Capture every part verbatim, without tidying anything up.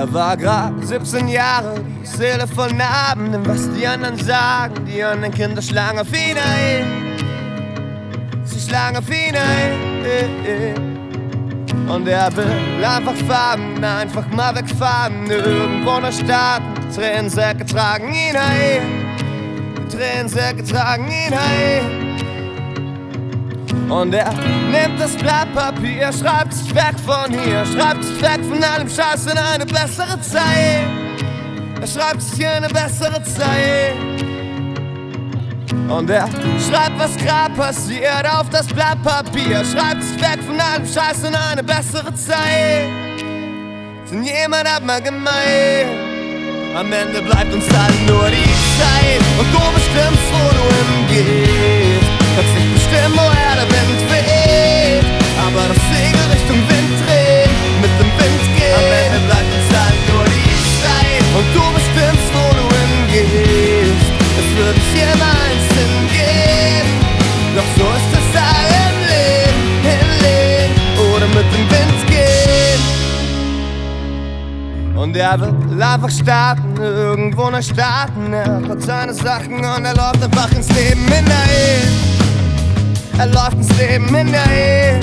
Er war grad siebzehn Jahre, die Seele voll Narben, denn was die anderen sagen, die anderen Kinder schlagen auf ihn ein. Sie schlagen auf ihn ein. Und er will einfach fahren, einfach mal wegfahren, irgendwo nach Staaten. Die Tränensäcke tragen ihn ein, die Tränensäcke tragen ihn ein. Und er nimmt das Blatt Papier, schreibt sich weg von hier, schreibt sich weg von allem Scheiß in eine bessere Zeit. Er schreibt sich in eine bessere Zeit. Und er schreibt, was grad passiert auf das Blatt Papier, schreibt sich weg von allem Scheiß in eine bessere Zeit. Denn jemand hat mal gemeint, am Ende bleibt uns allen nur die Zeit. Und du bestimmst, wo du hingehst, kannst nicht bestimmen, woher der Wind weht, aber das Segel Richtung Wind dreht, mit dem Wind geht. Am Ende bleibt uns allen nur die Zeit. Und du bestimmst, wo du hingehst, es wird nicht immer eins hingehen, doch so ist es all im Leben, hinlegen oder mit dem Wind gehen. Und er will einfach starten, irgendwo neu starten. Er hat seine Sachen und er läuft einfach ins Leben hinein. Er läuft ins Leben hinein.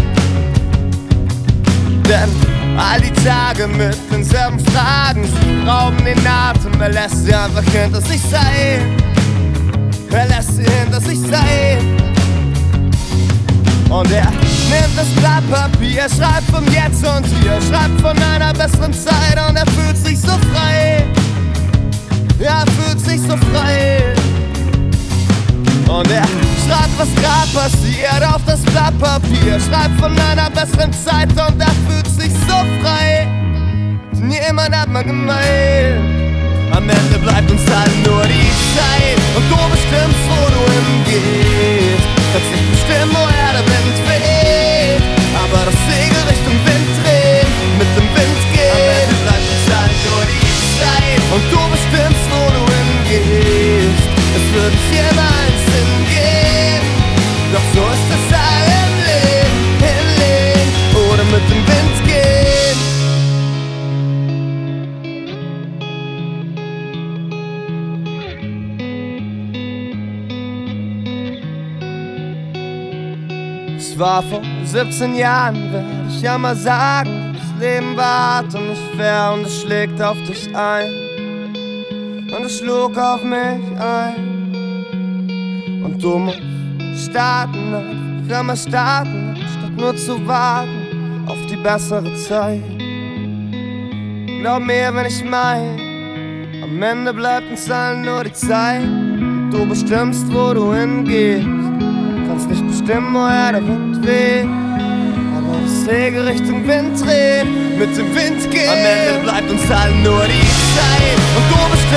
Denn all die Tage mit denselben Fragen, sie rauben den Atem. Er lässt sie einfach hinter sich sein. Er lässt sie hinter sich sein. Und er nimmt das Blatt Papier, schreibt vom Jetzt und Hier, schreibt von einer besseren Zeit. Und er fühlt sich so frei. Er fühlt sich so frei. Und er schreibt, was grad passiert auf das Blatt Papier, schreibt von einer besseren Zeit. Und er fühlt sich so frei. Denn jemand hat mal gemeint, am Ende bleibt uns allen nur die Zeit. Und du bestimmst, wo du hingehst, kannst nicht bestimmen, woher der Wind weht, aber das Segel Richtung Wind dreht, mit dem Wind geht. Am Ende bleibt uns allen nur die Zeit. Und du bestimmst, wo du hingehst, es wird nicht immer eins hingehen, doch so ist es all im Leben, hinlegen oder mit dem Wind gehen. Es war vor siebzehn Jahren, werde ich ja mal sagen, das Leben war hart und nicht fair und es schlägt auf dich ein. Und es schlug auf mich ein. Und du musst starten, einfach immer starten, statt nur zu warten auf die bessere Zeit. Glaub mir, wenn ich mein, am Ende bleibt uns allen nur die Zeit. Und du bestimmst, wo du hingehst, kannst nicht bestimmen, woher der Wind weht, aber das Segel Richtung Wind dreht, mit dem Wind geht. Am Ende bleibt uns allen nur die Zeit. Und du bestimmst,